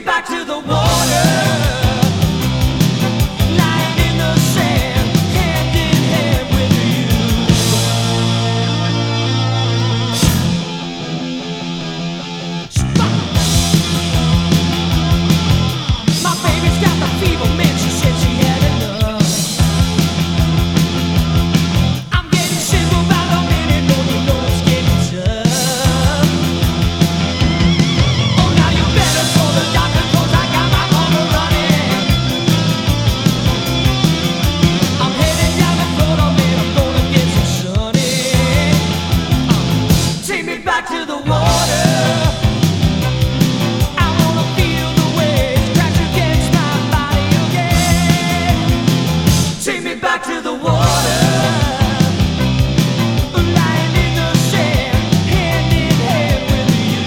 back to the water, lying in the sand, hand in hand with you. My baby's got the fever, man, she said she had enough. I'm getting sick about the minute, no, you know it's getting tough. Oh, now you better call the doctor, 'cause I got my motor running. I'm headed down the Florida, man, I'm gonna get some sunny. Take me back to the water. I wanna feel the waves crash against my body again. Take me back to the water, lying in the sand, hand in hand with you.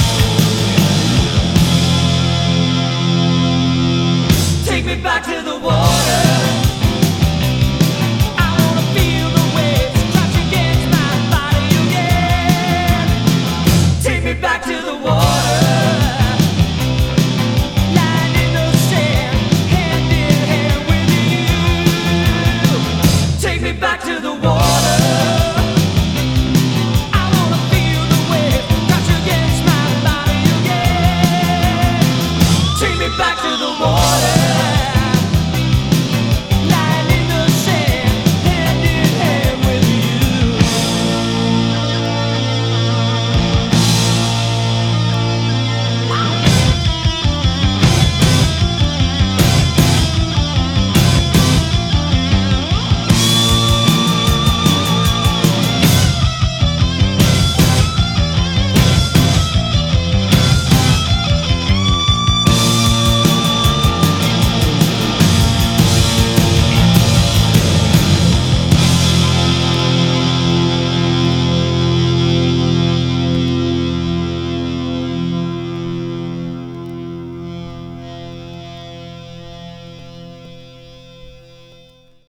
Take me back to the water.